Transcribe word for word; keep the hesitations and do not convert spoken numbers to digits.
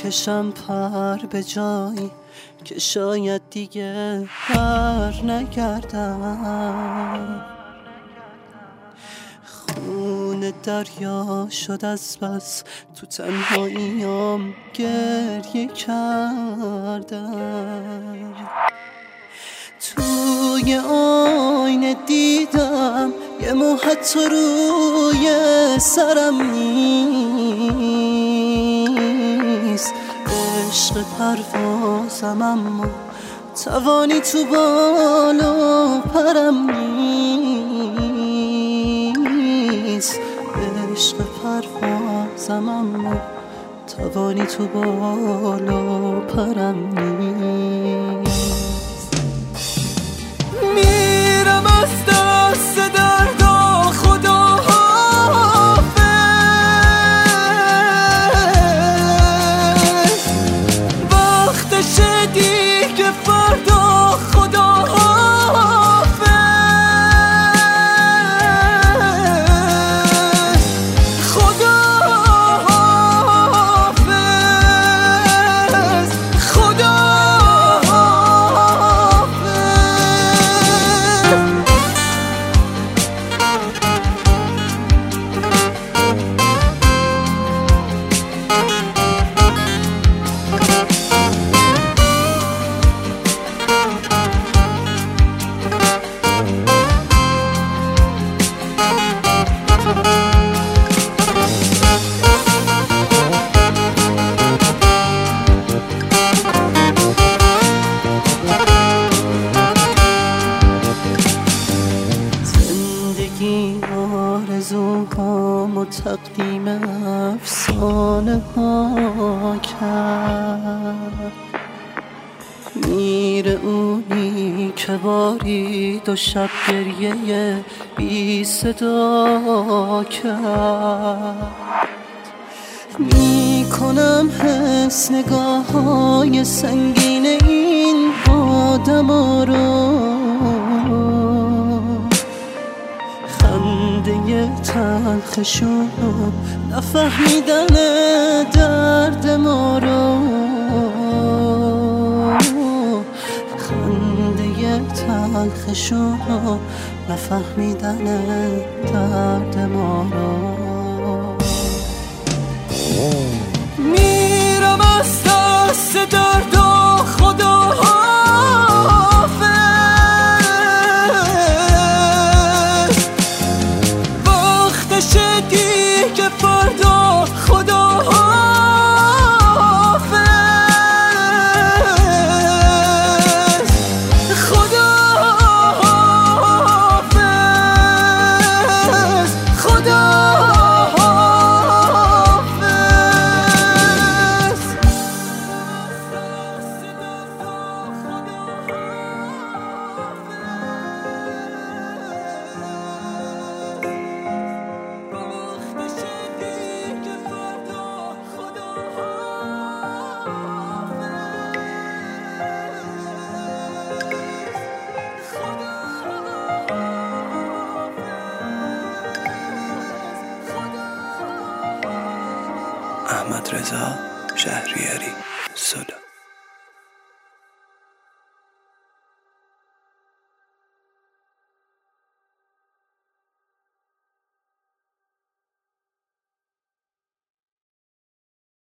بکشم پر به جایی که شاید دیگه بر نگردم. خون دریا شد از بس تو تنهاییام گریه کردم. توی آینه دیدم یه مو حتی روی سرم نیست. عشق پروازم اما توانی تو بالا پرم نیست. عشق پروازم اما توانی تو بالا پرم نیست. میرم از دست دردا خدا حافظ. وقتش دیگه فردا خدا حافظ. خدا حافظ. خدا آرزوهام و تقدیم افسانه ها کرد. میره اونی که بارید و شب گریه بی صدا کرد. میکنم حس نگاه های سنگین این آدم رو، خنده تلخشون نفهمیدن درد ما رو. خنده تلخشون نفهمیدن درد ما رو. میرم از دست درد و خدا حافظ. وقتش دیگه فردا خدا حافظ. خدا حافظ. خدا احمدرضا شهریاری.